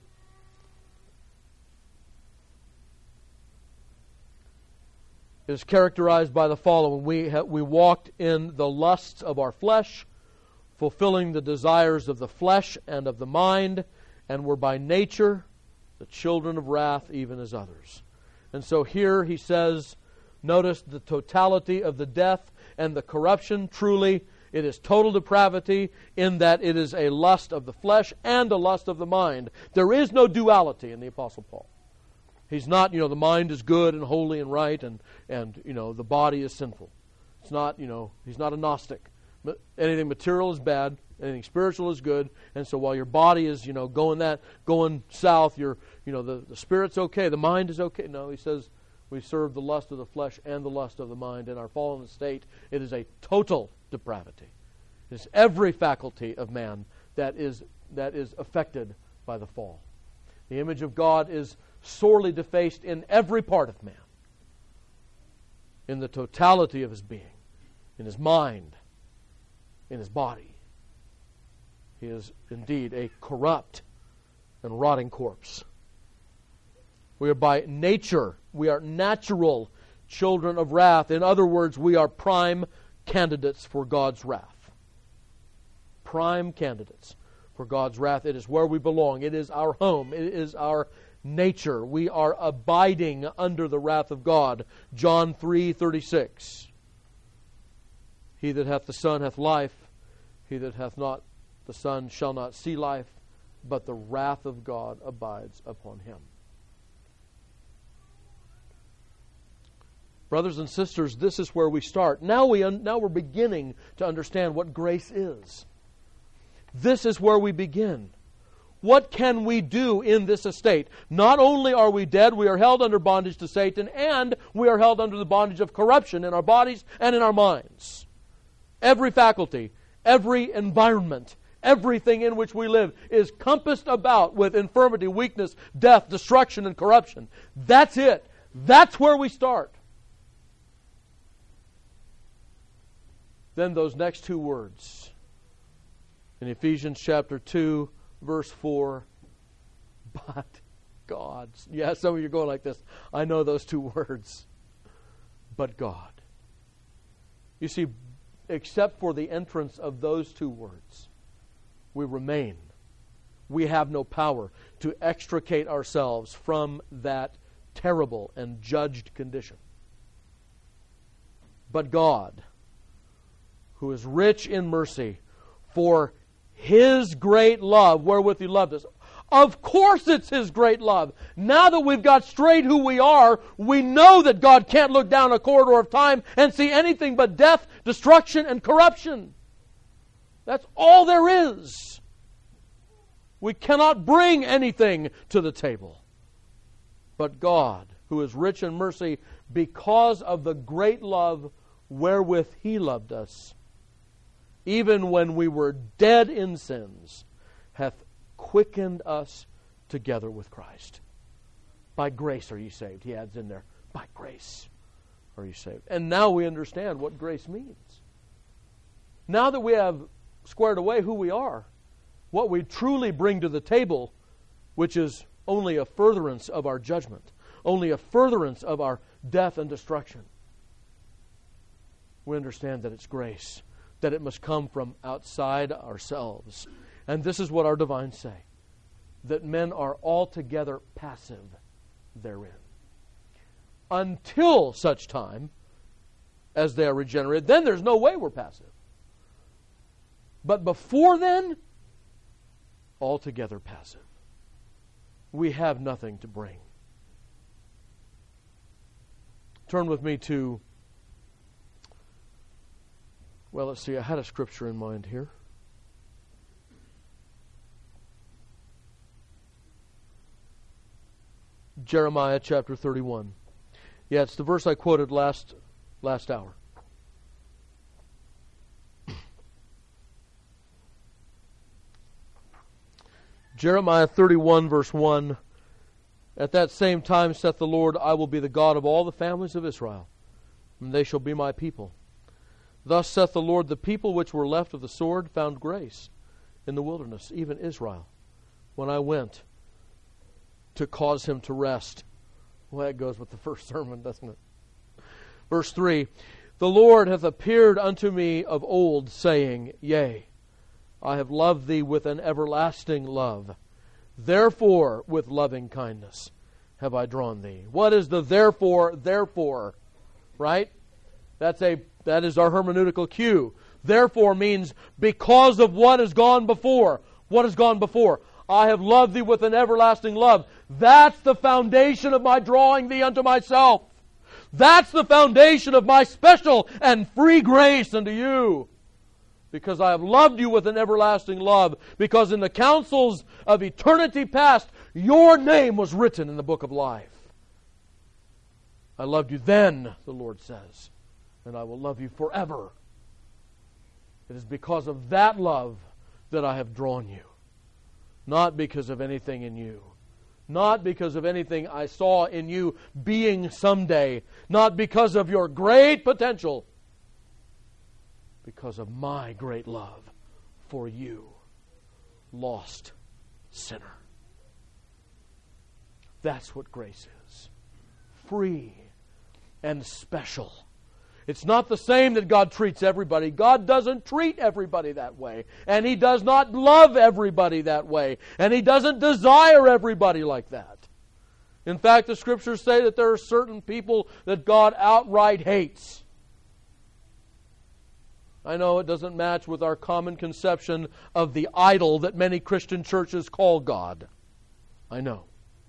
it is characterized by the following. We, ha- we walked in the lusts of our flesh, fulfilling the desires of the flesh and of the mind, and were by nature the children of wrath, even as others. And so here he says, notice the totality of the death and the corruption. Truly, it is total depravity in that it is a lust of the flesh and a lust of the mind. There is no duality in the Apostle Paul. He's not, you know, the mind is good and holy and right, and, and you know, the body is sinful. It's not, you know, he's not a Gnostic. But anything material is bad, anything spiritual is good, and so while your body is, you know, going that, going south, your, you know, the, the spirit's okay, the mind is okay. No, he says we serve the lust of the flesh and the lust of the mind. In our fallen state, it is a total depravity. It is every faculty of man that is that is affected by the fall. The image of God is sorely defaced in every part of man, in the totality of his being, in his mind, in his body. He is indeed a corrupt and rotting corpse. We are by nature, we are natural children of wrath. In other words, we are prime candidates for God's wrath. Prime candidates for God's wrath. It is where we belong. It is our home. It is our nature. We are abiding under the wrath of God. John three thirty-six. He that hath the Son hath life. He that hath not the Son shall not see life, but the wrath of God abides upon him. Brothers and sisters, this is where we start. Now, we un- now we're beginning to understand what grace is. This is where we begin. What can we do in this estate? Not only are we dead, we are held under bondage to Satan, and we are held under the bondage of corruption in our bodies and in our minds. Every faculty, every environment, everything in which we live is compassed about with infirmity, weakness, death, destruction, and corruption. That's it. That's where we start. Then those next two words in Ephesians chapter two, verse four, but God. Yeah, some of you are going like this. I know those two words. But God. You see, except for the entrance of those two words, we remain. We have no power to extricate ourselves from that terrible and judged condition. But God, who is rich in mercy, for His great love wherewith He loved us. Of course it's His great love. Now that we've got straight who we are, we know that God can't look down a corridor of time and see anything but death, destruction, and corruption. That's all there is. We cannot bring anything to the table. But God, who is rich in mercy, because of the great love wherewith He loved us, even when we were dead in sins, hath quickened us together with Christ. By grace are ye saved. He adds in there, by grace are you saved. And now we understand what grace means. Now that we have squared away who we are, what we truly bring to the table, which is only a furtherance of our judgment, only a furtherance of our death and destruction, we understand that it's grace, that it must come from outside ourselves. And this is what our divines say, that men are altogether passive therein, until such time as they are regenerated, then there's no way we're passive. But before then, altogether passive. We have nothing to bring. Turn with me to, well, let's see, I had a scripture in mind here. Jeremiah chapter thirty-one. Yeah, it's the verse I quoted last last hour. Jeremiah thirty-one, verse one. At that same time, saith the Lord, I will be the God of all the families of Israel, and they shall be my people. Thus saith the Lord, the people which were left of the sword found grace in the wilderness, even Israel, when I went to cause him to rest. Well, that goes with the first sermon, doesn't it? Verse three, the Lord hath appeared unto me of old, saying, Yea, I have loved thee with an everlasting love. Therefore, with loving kindness have I drawn thee. What is the therefore, therefore? Right? That's a that is our hermeneutical cue. Therefore means because of what has gone before. What has gone before? I have loved thee with an everlasting love. That's the foundation of my drawing thee unto myself. That's the foundation of my special and free grace unto you. Because I have loved you with an everlasting love. Because in the councils of eternity past, your name was written in the book of life. I loved you then, the Lord says, and I will love you forever. It is because of that love that I have drawn you. Not because of anything in you. Not because of anything I saw in you being someday. Not because of your great potential. Because of my great love for you, lost sinner. That's what grace is. Free and special. It's not the same that God treats everybody. God doesn't treat everybody that way. And He does not love everybody that way. And He doesn't desire everybody like that. In fact, the Scriptures say that there are certain people that God outright hates. I know it doesn't match with our common conception of the idol that many Christian churches call God. I know.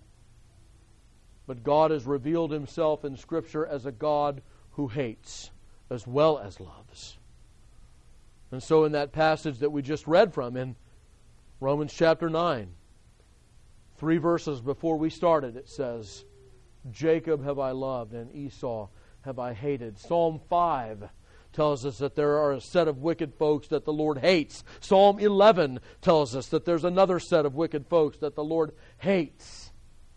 But God has revealed Himself in Scripture as a God who hates as well as loves. And so in that passage that we just read from in Romans chapter nine, three verses before we started, it says, Jacob have I loved and Esau have I hated. Psalm five tells us that there are a set of wicked folks that the Lord hates. Psalm eleven tells us that there's another set of wicked folks that the Lord hates.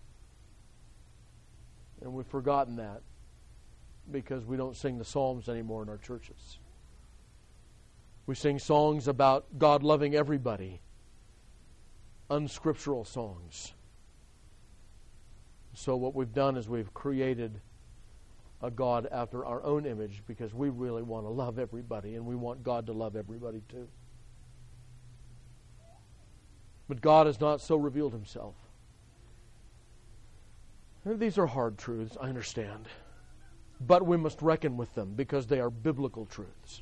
And we've forgotten that because we don't sing the Psalms anymore in our churches. We sing songs about God loving everybody. Unscriptural songs. So what we've done is we've created a God after our own image because we really want to love everybody and we want God to love everybody too. But God has not so revealed Himself. And these are hard truths, I understand. But we must reckon with them because they are biblical truths.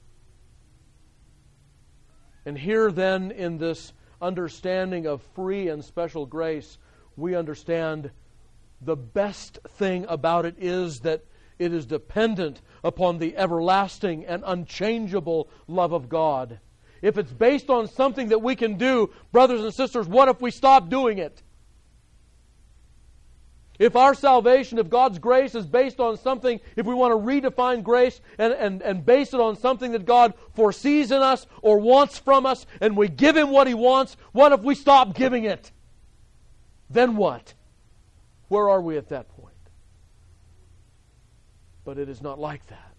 And here then in this understanding of free and special grace, we understand the best thing about it is that it is dependent upon the everlasting and unchangeable love of God. If it's based on something that we can do, brothers and sisters, what if we stop doing it? If our salvation, if God's grace is based on something, if we want to redefine grace and, and, and base it on something that God foresees in us or wants from us, and we give Him what He wants, what if we stop giving it? Then what? Where are we at that point? But it is not like that.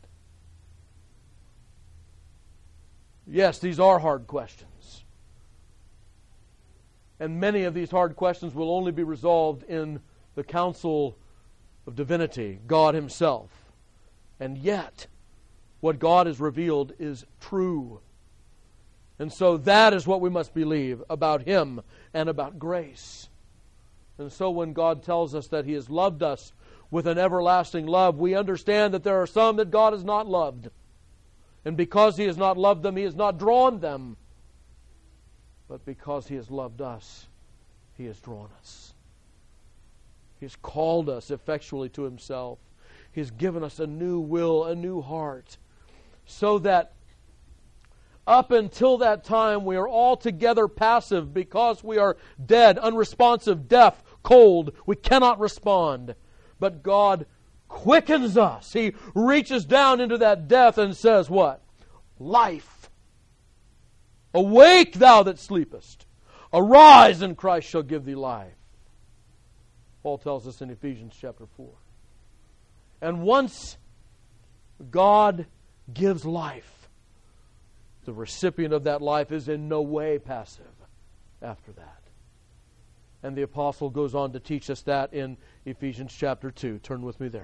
Yes, these are hard questions. And many of these hard questions will only be resolved in the counsel of divinity, God Himself. And yet, what God has revealed is true. And so that is what we must believe about Him and about grace. And so when God tells us that He has loved us with an everlasting love, we understand that there are some that God has not loved. And because He has not loved them, He has not drawn them. But because He has loved us, He has drawn us. He has called us effectually to Himself. He has given us a new will, a new heart, so that up until that time we are altogether passive because we are dead, unresponsive, deaf, cold. We cannot respond. But God quickens us. He reaches down into that death and says what? Life. Awake, thou that sleepest. Arise, and Christ shall give thee life. Paul tells us in Ephesians chapter four. And once God gives life, the recipient of that life is in no way passive after that. And the apostle goes on to teach us that in Ephesians chapter two. Turn with me there.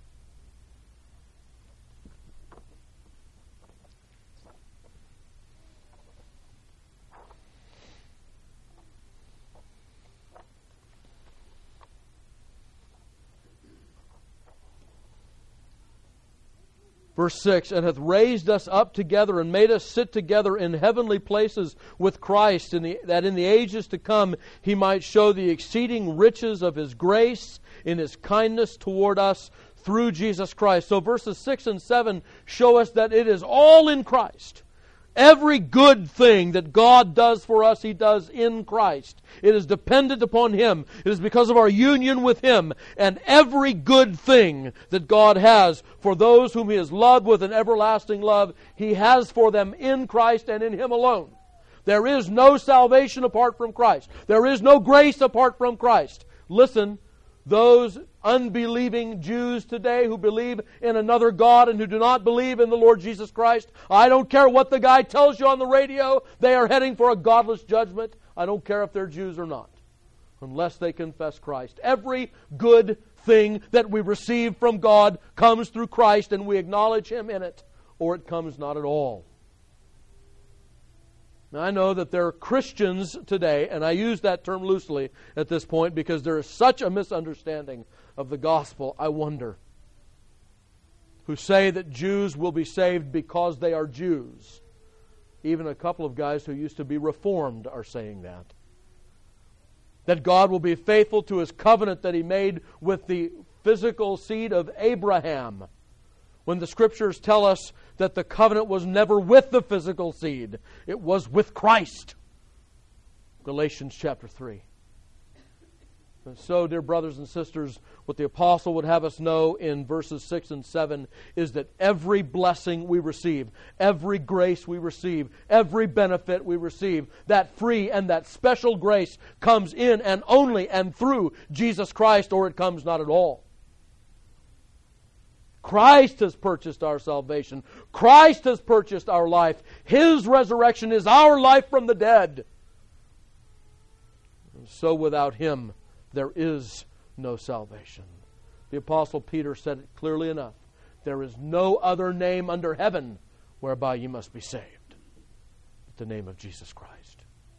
Verse six, and hath raised us up together and made us sit together in heavenly places with Christ, in the, that in the ages to come He might show the exceeding riches of His grace in His kindness toward us through Jesus Christ. So verses six and seven show us that it is all in Christ. Every good thing that God does for us, He does in Christ. It is dependent upon Him. It is because of our union with Him. And every good thing that God has for those whom He has loved with an everlasting love, He has for them in Christ and in Him alone. There is no salvation apart from Christ. There is no grace apart from Christ. Listen, those unbelieving Jews today who believe in another God and who do not believe in the Lord Jesus Christ, I don't care what the guy tells you on the radio, they are heading for a godless judgment. I don't care if they're Jews or not, unless they confess Christ. Every good thing that we receive from God comes through Christ, and we acknowledge Him in it, or it comes not at all. Now, I know that there are Christians today, and I use that term loosely at this point because there is such a misunderstanding of the gospel, I wonder, who say that Jews will be saved because they are Jews. Even a couple of guys who used to be Reformed are saying that. That God will be faithful to His covenant that He made with the physical seed of Abraham, when the Scriptures tell us that the covenant was never with the physical seed. It was with Christ. Galatians chapter three. And so, dear brothers and sisters, what the apostle would have us know in verses six and seven is that every blessing we receive, every grace we receive, every benefit we receive, that free and that special grace comes in and only and through Jesus Christ, or it comes not at all. Christ has purchased our salvation. Christ has purchased our life. His resurrection is our life from the dead. And so without Him, there is no salvation. The Apostle Peter said it clearly enough. There is no other name under heaven whereby you must be saved but the name of Jesus Christ.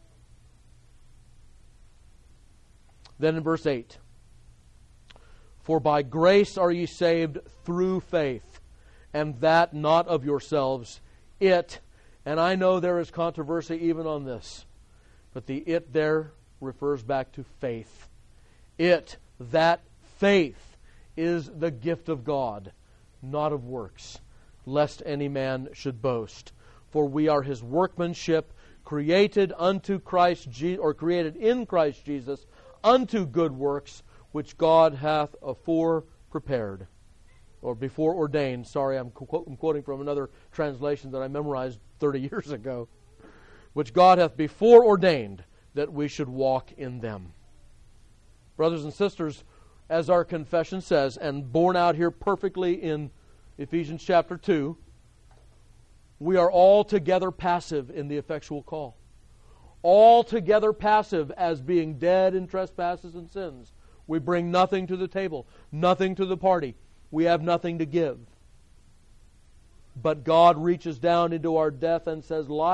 Then in verse eight, for by grace are ye saved through faith, and that not of yourselves. It, and I know there is controversy even on this, but the it there refers back to faith. It, that faith, is the gift of God, not of works, lest any man should boast. For we are His workmanship, created unto Christ Je- or created in Christ Jesus, unto good works, which God hath afore prepared, or before ordained. Sorry, I'm, qu- I'm quoting from another translation that I memorized thirty years ago. Which God hath before ordained that we should walk in them. Brothers and sisters, as our confession says, and borne out here perfectly in Ephesians chapter two, we are altogether passive in the effectual call. Altogether passive as being dead in trespasses and sins. We bring nothing to the table, nothing to the party. We have nothing to give. But God reaches down into our death and says, life.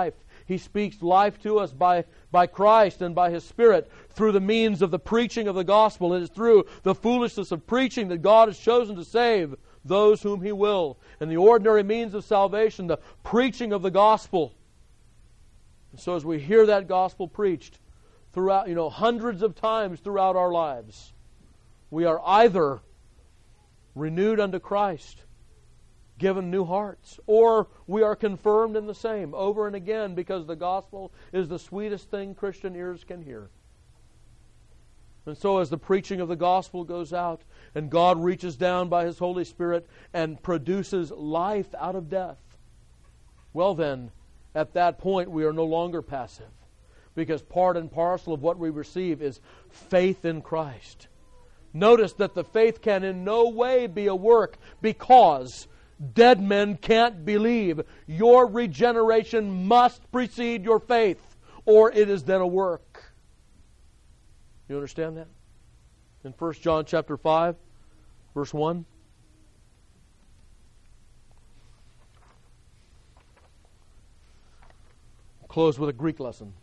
He speaks life to us by, by Christ and by His Spirit through the means of the preaching of the gospel. It is through the foolishness of preaching that God has chosen to save those whom He will. And the ordinary means of salvation, the preaching of the gospel. And so as we hear that gospel preached throughout, you know, hundreds of times throughout our lives, we are either renewed unto Christ, given new hearts, or we are confirmed in the same over and again, because the gospel is the sweetest thing Christian ears can hear. And so as the preaching of the gospel goes out, and God reaches down by His Holy Spirit and produces life out of death, well then, at that point we are no longer passive, because part and parcel of what we receive is faith in Christ. Notice that the faith can in no way be a work, because dead men can't believe. Your regeneration must precede your faith, or it is then a work. You understand that? In First John chapter five, verse one. I'll close with a Greek lesson.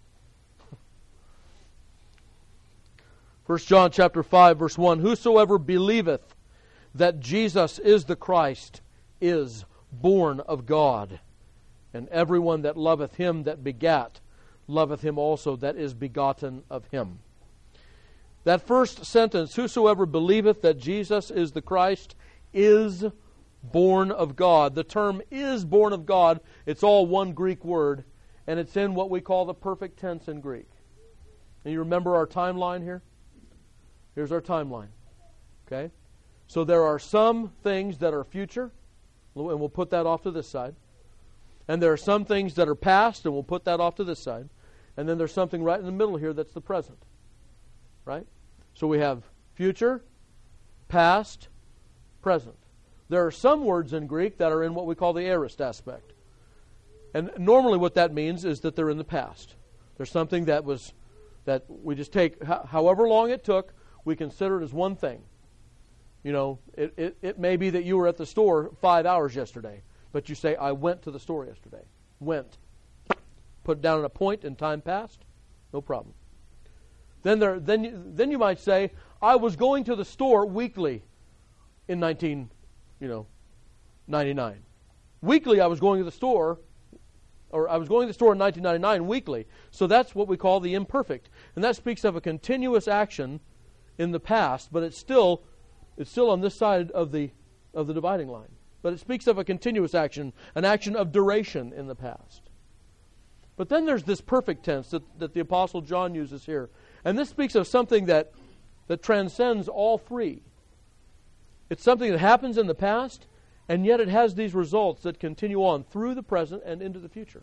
First John chapter five, verse one. Whosoever believeth that Jesus is the Christ is born of God. And everyone that loveth Him that begat loveth Him also that is begotten of Him. That first sentence, whosoever believeth that Jesus is the Christ is born of God. The term is born of God, it's all one Greek word, and it's in what we call the perfect tense in Greek. And you remember our timeline here? Here's our timeline. Okay? So there are some things that are future, and we'll put that off to this side. And there are some things that are past, and we'll put that off to this side. And then there's something right in the middle here that's the present. Right? So we have future, past, present. There are some words in Greek that are in what we call the aorist aspect. And normally what that means is that they're in the past. There's something that was that we just take, however long it took, we consider it as one thing. You know, it, it, it may be that you were at the store five hours yesterday, but you say, I went to the store yesterday. Went. Put it down on a point and time passed. No problem. Then there, then you, then you might say, I was going to the store weekly in nineteen, you know, ninety-nine. Weekly, I was going to the store, or I was going to the store in nineteen ninety-nine weekly. So that's what we call the imperfect, and that speaks of a continuous action in the past, but it's still, it's still on this side of the of the dividing line. But it speaks of a continuous action, an action of duration in the past. But then there's this perfect tense that, that the Apostle John uses here. And this speaks of something that, that transcends all three. It's something that happens in the past, and yet it has these results that continue on through the present and into the future.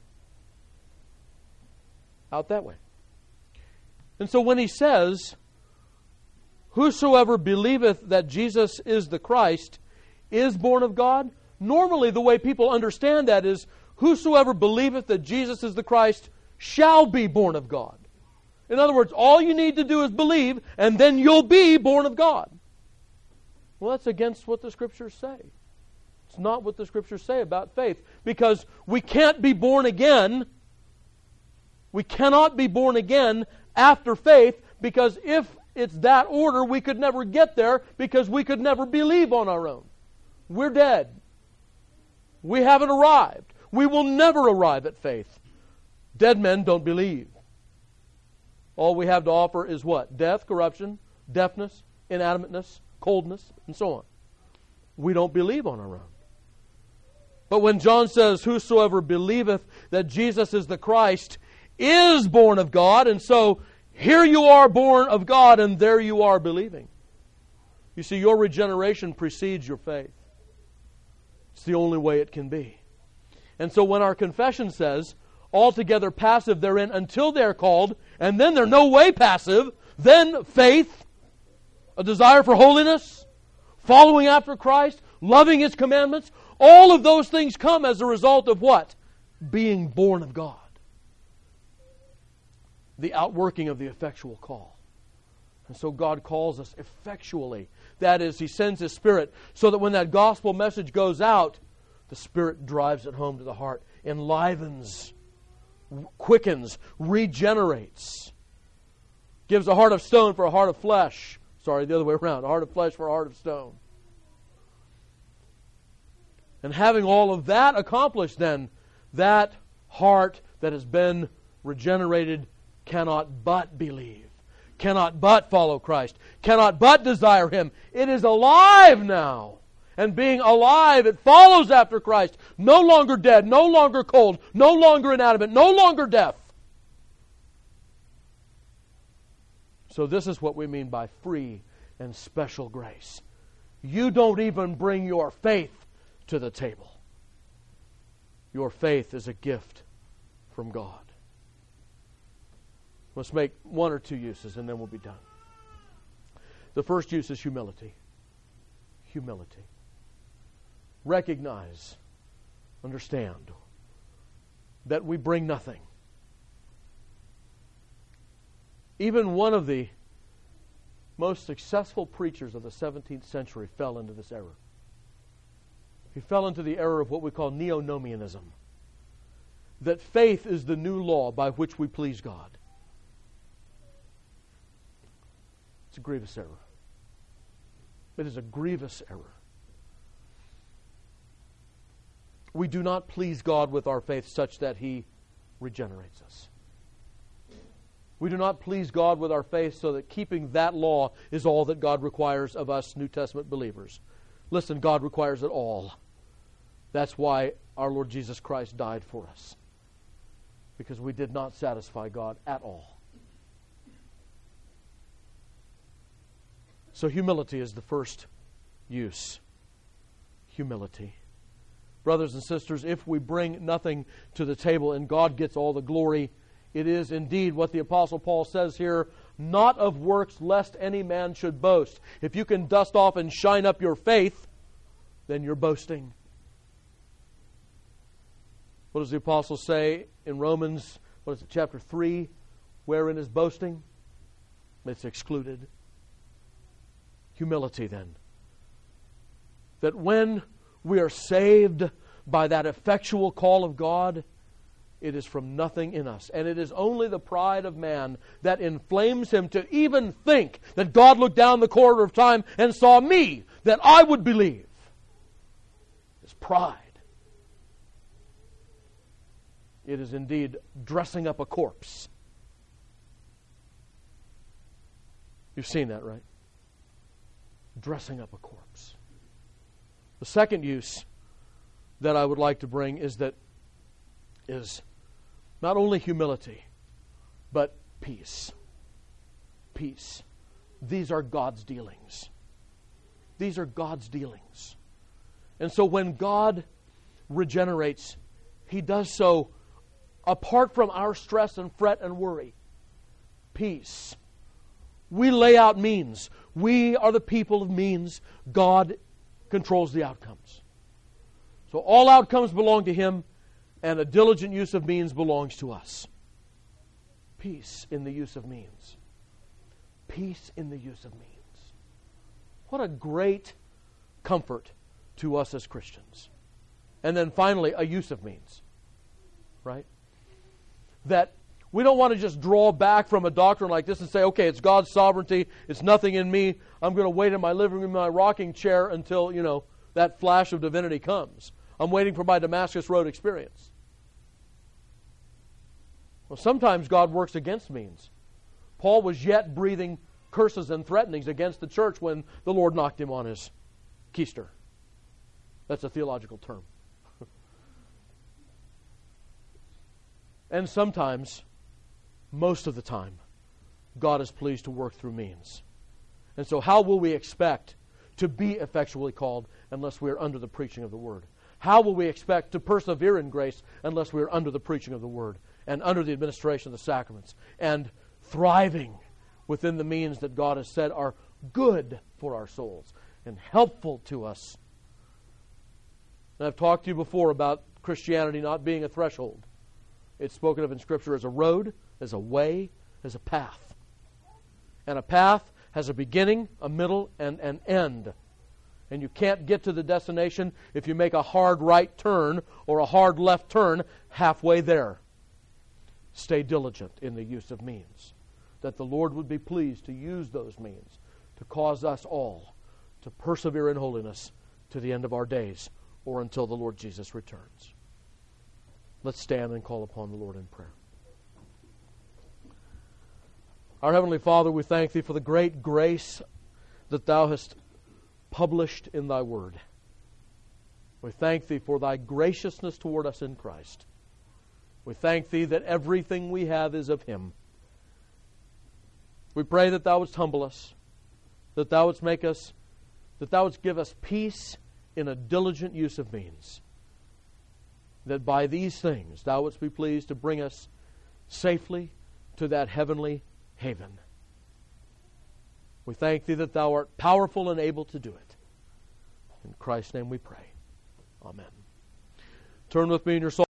Out that way. And so when he says, whosoever believeth that Jesus is the Christ is born of God, normally the way people understand that is, whosoever believeth that Jesus is the Christ shall be born of God. In other words, all you need to do is believe, and then you'll be born of God. Well, that's against what the Scriptures say. It's not what the Scriptures say about faith, because we can't be born again. We cannot be born again after faith, because if it's that order, we could never get there, because we could never believe on our own. We're dead. We haven't arrived. We will never arrive at faith. Dead men don't believe. All we have to offer is what? Death, corruption, deafness, inanimateness, coldness, and so on. We don't believe on our own. But when John says, whosoever believeth that Jesus is the Christ is born of God, and so here you are born of God, and there you are believing. You see, your regeneration precedes your faith. It's the only way it can be. And so when our confession says, altogether passive therein until they are called, and then they're no way passive, then faith, a desire for holiness, following after Christ, loving His commandments, all of those things come as a result of what? Being born of God. The outworking of the effectual call. And so God calls us effectually. That is, He sends His Spirit so that when that gospel message goes out, the Spirit drives it home to the heart, enlivens quickens, regenerates, gives a heart of stone for a heart of flesh. Sorry, the other way around. A heart of flesh for a heart of stone. And having all of that accomplished, then, that heart that has been regenerated cannot but believe, cannot but follow Christ, cannot but desire Him. It is alive now. And being alive, it follows after Christ. No longer dead, no longer cold, no longer inanimate, no longer death. So this is what we mean by free and special grace. You don't even bring your faith to the table. Your faith is a gift from God. Let's make one or two uses and then we'll be done. The first use is humility. Humility. Recognize, understand that we bring nothing. Even one of the most successful preachers of the seventeenth century fell into this error. He fell into the error of what we call neo-nomianism. That faith is the new law by which we please God. It's a grievous error. It is a grievous error. We do not please God with our faith such that He regenerates us. We do not please God with our faith so that keeping that law is all that God requires of us New Testament believers. Listen, God requires it all. That's why our Lord Jesus Christ died for us. Because we did not satisfy God at all. So humility is the first use. Humility. Brothers and sisters, if we bring nothing to the table and God gets all the glory, it is indeed what the Apostle Paul says here, not of works lest any man should boast. If you can dust off and shine up your faith, then you're boasting. What does the Apostle say in Romans, what is it, chapter three? Wherein is boasting? It's excluded. Humility then. That when we are saved by that effectual call of God, it is from nothing in us. And it is only the pride of man that inflames him to even think that God looked down the corridor of time and saw me, that I would believe. It's pride. It is indeed dressing up a corpse. You've seen that, right? Dressing up a corpse. The second use that I would like to bring is that is not only humility, but peace. Peace. These are God's dealings. These are God's dealings. And so when God regenerates, He does so apart from our stress and fret and worry. Peace. We lay out means. We are the people of means. God controls the outcomes. So all outcomes belong to Him, and a diligent use of means belongs to us. Peace in the use of means. Peace in the use of means. What a great comfort to us as Christians. And then finally, a use of means. Right? That we don't want to just draw back from a doctrine like this and say, okay, it's God's sovereignty, it's nothing in me, I'm going to wait in my living room in my rocking chair until, you know, that flash of divinity comes. I'm waiting for my Damascus Road experience. Well, sometimes God works against means. Paul was yet breathing curses and threatenings against the church when the Lord knocked him on his keister. That's a theological term. And sometimes, most of the time, God is pleased to work through means. And so how will we expect to be effectually called unless we are under the preaching of the Word? How will we expect to persevere in grace unless we are under the preaching of the Word and under the administration of the sacraments and thriving within the means that God has said are good for our souls and helpful to us? And I've talked to you before about Christianity not being a threshold. It's spoken of in Scripture as a road, as a way, as a path. And a path has a beginning, a middle, and an end. And you can't get to the destination if you make a hard right turn or a hard left turn halfway there. stay diligent in the use of means, that the Lord would be pleased to use those means to cause us all to persevere in holiness to the end of our days or until the Lord Jesus returns. Let's stand and call upon the Lord in prayer. Our Heavenly Father, we thank Thee for the great grace that Thou hast published in Thy Word. We thank Thee for Thy graciousness toward us in Christ. We thank Thee that everything we have is of Him. We pray that Thou wouldst humble us, that Thou wouldst make us, that Thou wouldst give us peace in a diligent use of means, that by these things Thou wouldst be pleased to bring us safely to that heavenly haven. We thank Thee that Thou art powerful and able to do it. In Christ's name we pray. Amen. Turn with me in your psalm.